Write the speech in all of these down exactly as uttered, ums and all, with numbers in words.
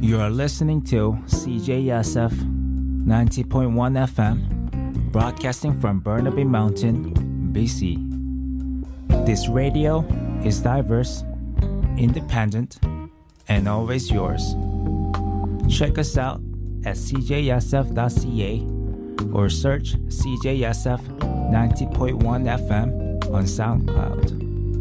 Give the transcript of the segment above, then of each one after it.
You are listening to C J S F ninety point one F M, broadcasting from Burnaby Mountain, B C. This radio is diverse, independent, and always yours. Check us out at c j s f dot c a or search C J S F ninety point one F M on SoundCloud.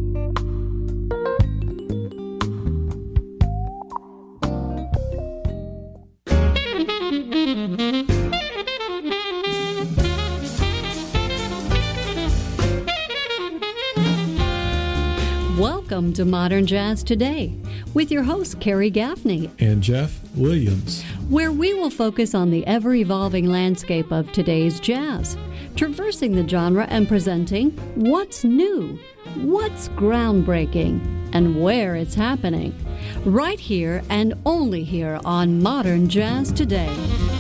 Welcome to Modern Jazz Today with your host, Carrie Gaffney and Jeff Williams, where we will focus on the ever-evolving landscape of today's jazz, traversing the genre and presenting what's new, what's groundbreaking, and where it's happening, right here and only here on Modern Jazz Today.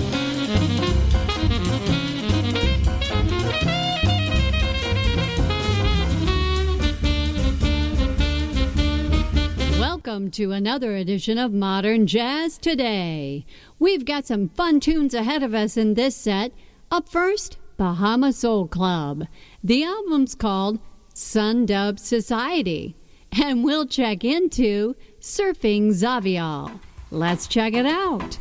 Welcome to another edition of Modern Jazz Today. We've got some fun tunes ahead of us in this set. Up first, Bahama Soul Club. The album's called Sundub Society. And we'll check into Surfing Zavial. Let's check it out.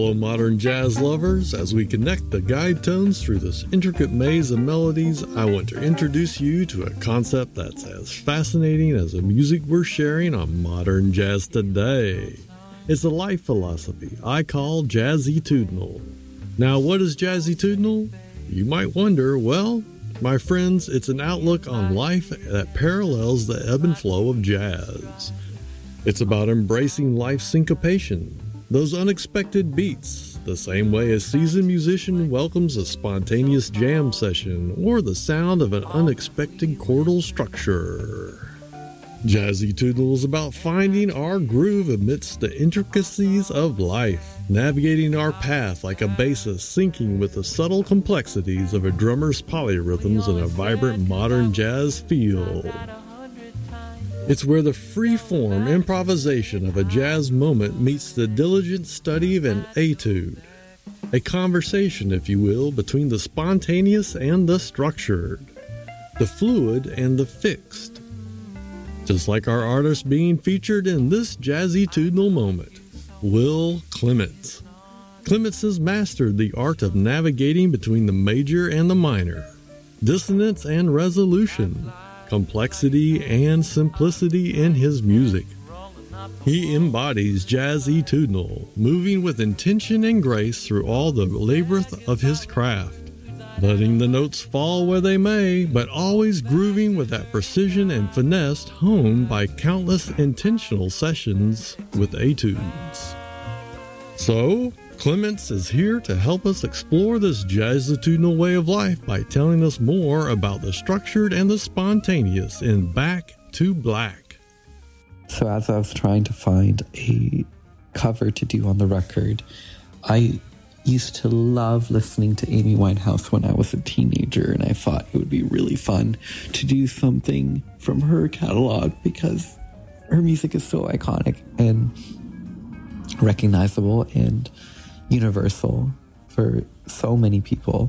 fellow modern jazz lovers. As we connect the guide tones through this intricate maze of melodies, I want to introduce you to a concept that's as fascinating as the music we're sharing on Modern Jazz Today. It's a life philosophy I call Jazzy-tudinal. Now, what is Jazzy-tudinal? You might wonder. Well, my friends, it's an outlook on life that parallels the ebb and flow of jazz. It's about embracing life's syncopation, those unexpected beats, the same way a seasoned musician welcomes a spontaneous jam session or the sound of an unexpected chordal structure. Jazzy-tudinal is about finding our groove amidst the intricacies of life, navigating our path like a bassist syncing with the subtle complexities of a drummer's polyrhythms in a vibrant modern jazz feel. It's where the free-form improvisation of a jazz moment meets the diligent study of an etude, a conversation, if you will, between the spontaneous and the structured, the fluid and the fixed. Just like our artist being featured in this Jazzy-tudinal moment, Will Clements. Clements has mastered the art of navigating between the major and the minor, dissonance and resolution, complexity and simplicity in his music. He embodies Jazzy-tudinal, moving with intention and grace through all the labyrinth of his craft, letting the notes fall where they may, but always grooving with that precision and finesse honed by countless intentional sessions with etudes. So, Clements is here to help us explore this Jazzy-tudinal way of life by telling us more about the structured and the spontaneous in Back to Black. So as I was trying to find a cover to do on the record, I used to love listening to Amy Winehouse when I was a teenager, and I thought it would be really fun to do something from her catalog because her music is so iconic and recognizable and universal for so many people.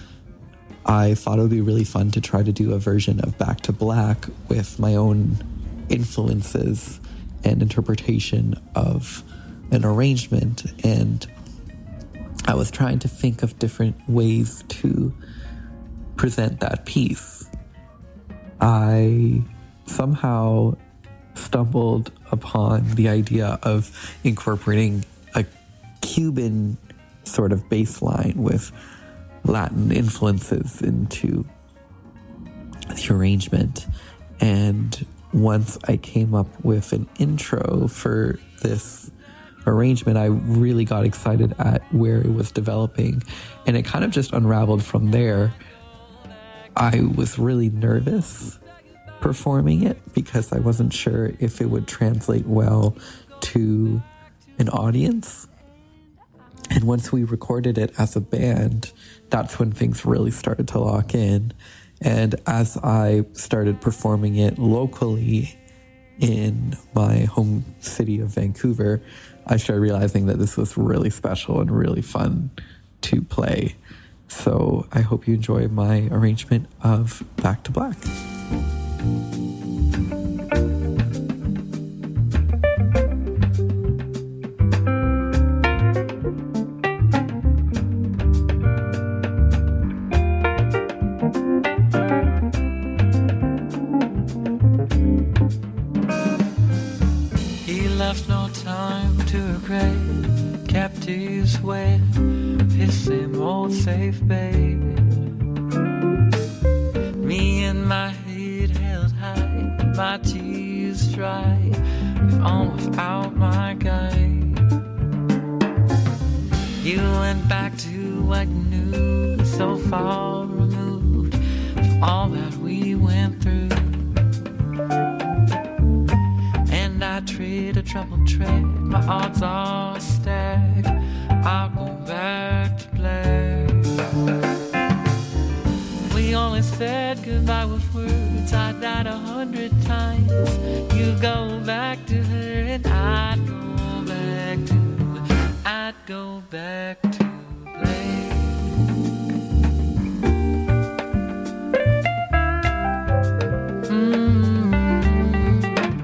I thought it would be really fun to try to do a version of Back to Black with my own influences and interpretation of an arrangement, and I was trying to think of different ways to present that piece. I somehow stumbled upon the idea of incorporating a Cuban sort of bass line with Latin influences into the arrangement. And once I came up with an intro for this arrangement, I really got excited at where it was developing, and it kind of just unraveled from there. I was really nervous performing it because I wasn't sure if it would translate well to an audience. And once we recorded it as a band, that's when things really started to lock in. And as I started performing it locally in my home city of Vancouver, I started realizing that this was really special and really fun to play. So I hope you enjoy my arrangement of Back to Black.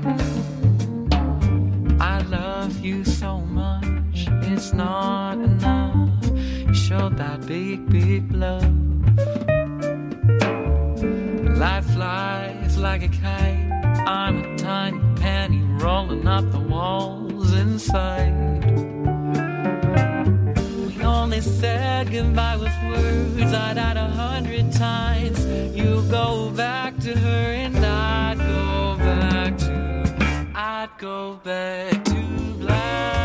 I love you so much, it's not enough. kite. I'm a tiny penny rolling up the walls inside. We only said goodbye with words. I died a hundred times. You go back to her and I'd go back to, I'd go back to black.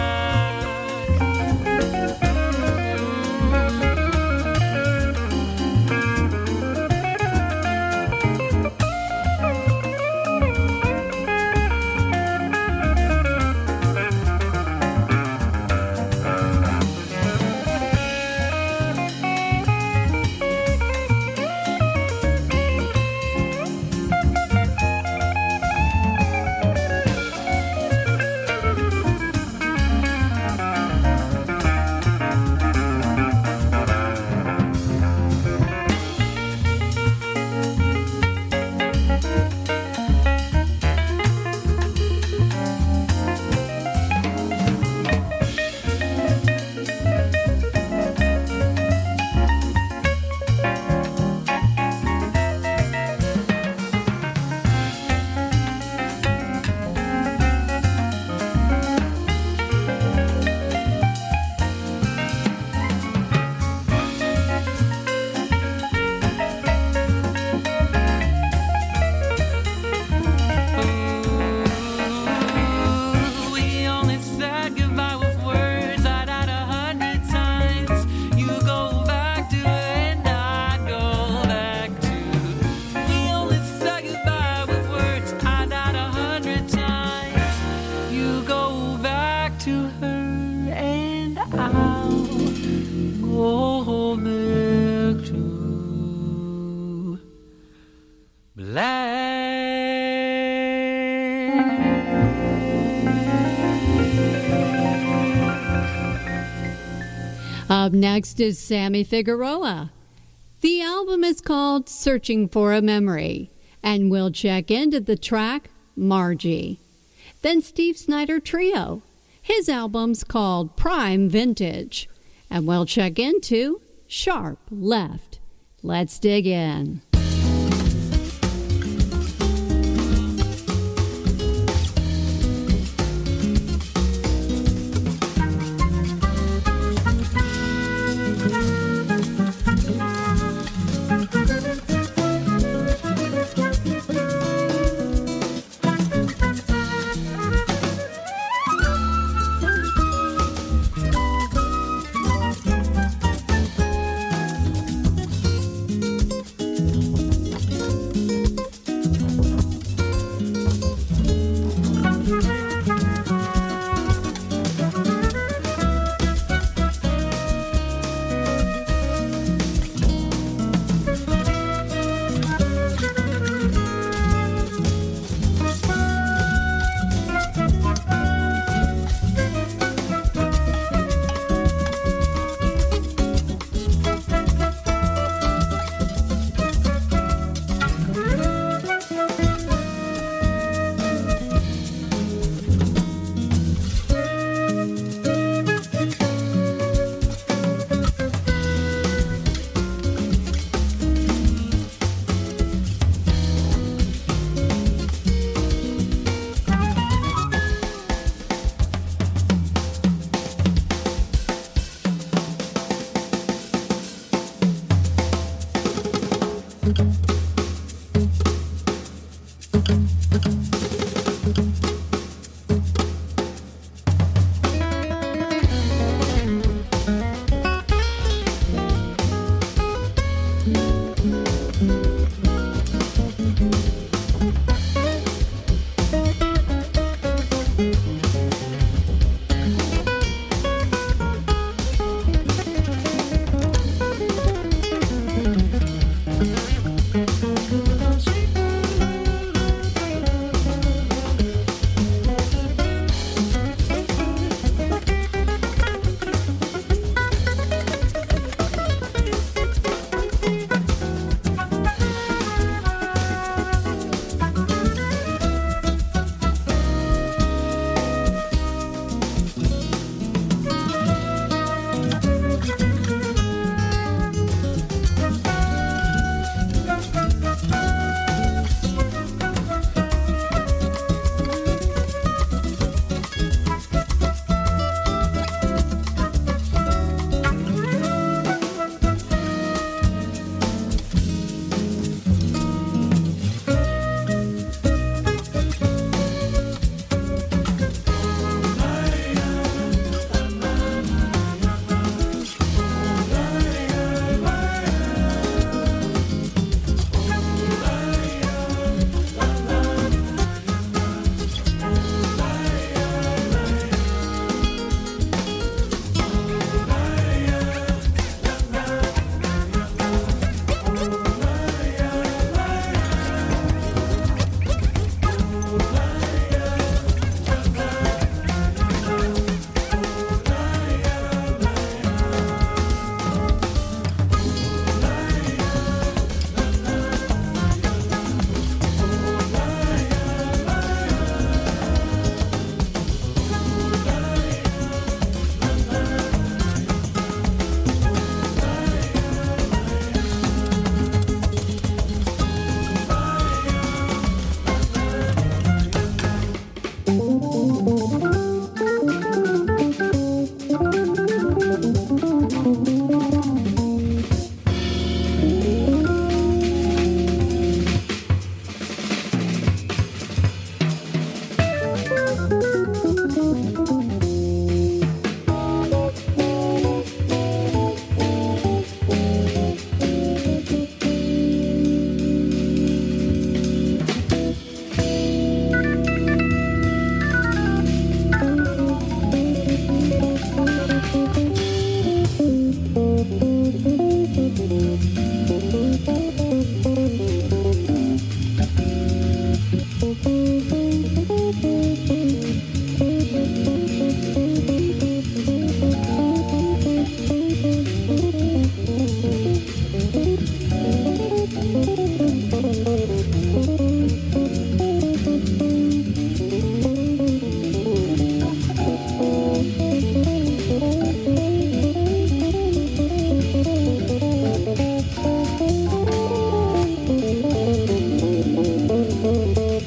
Up next is Sammy Figueroa. The album is called Searching for a Memory, and we'll check into the track Margie. Then Steve Snyder Trio. His album's called Prime Vintage, and we'll check into Sharp Left. Let's dig in.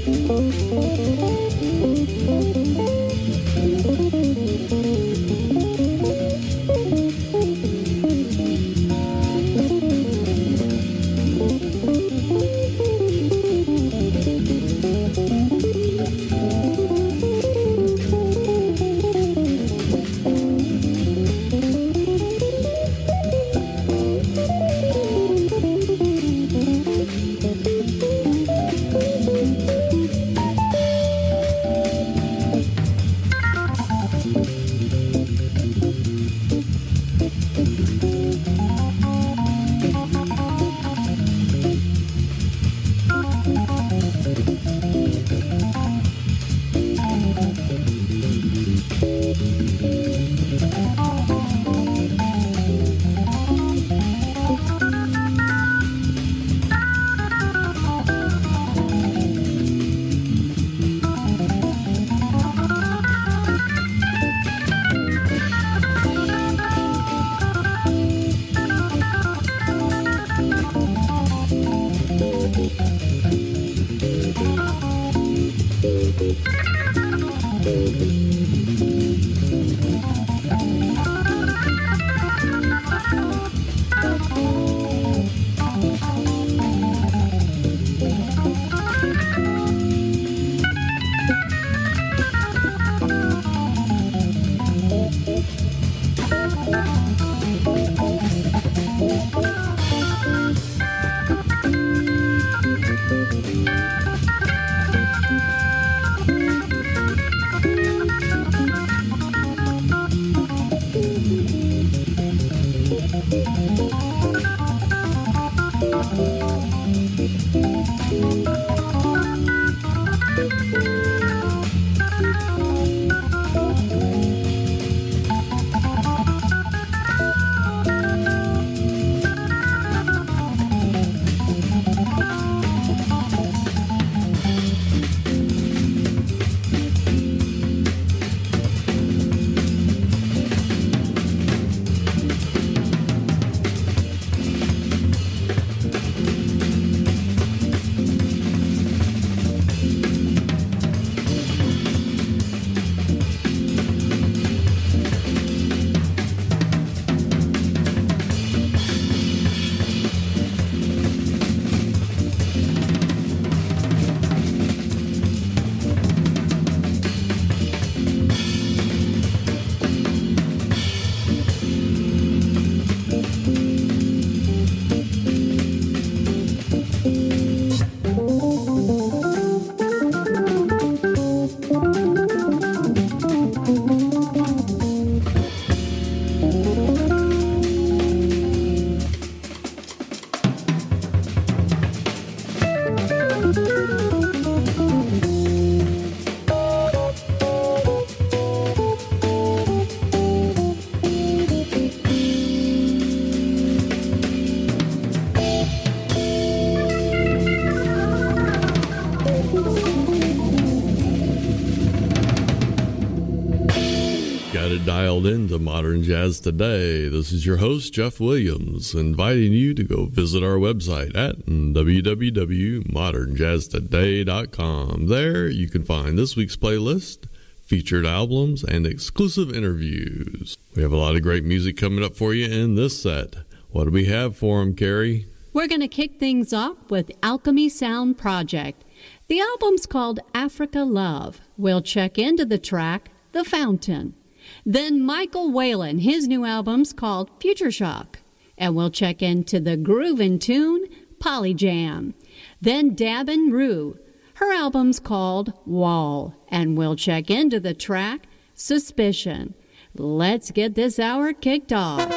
Dialed into Modern Jazz Today. This is your host, Jeff Williams, inviting you to go visit our website at w w w dot modern jazz today dot com. There you can find this week's playlist, featured albums, and exclusive interviews. We have a lot of great music coming up for you in this set. What do we have for them, Carrie? We're going to kick things off with Alchemy Sound Project. The album's called Africa Love. We'll check into the track, The Fountain. Then Michael Whalen, his new album's called Future Shock. And we'll check into the groovin' tune, Polyjam. Then Dabin Rue, her album's called Wall. And we'll check into the track, Suspicion. Let's get this hour kicked off.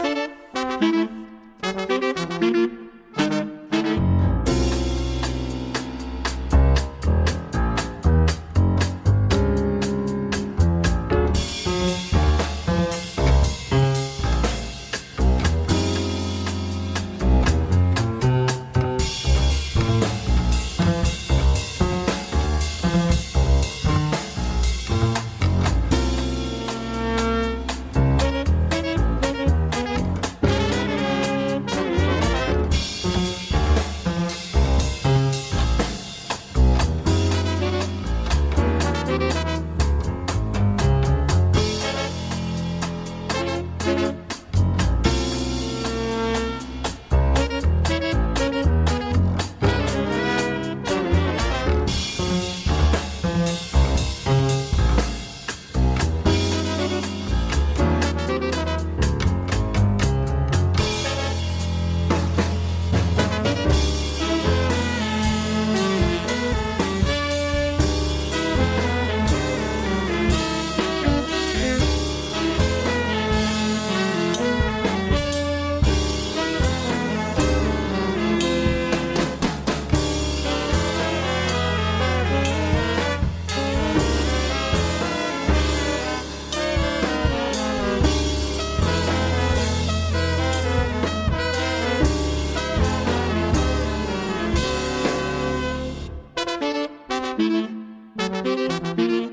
Thank you.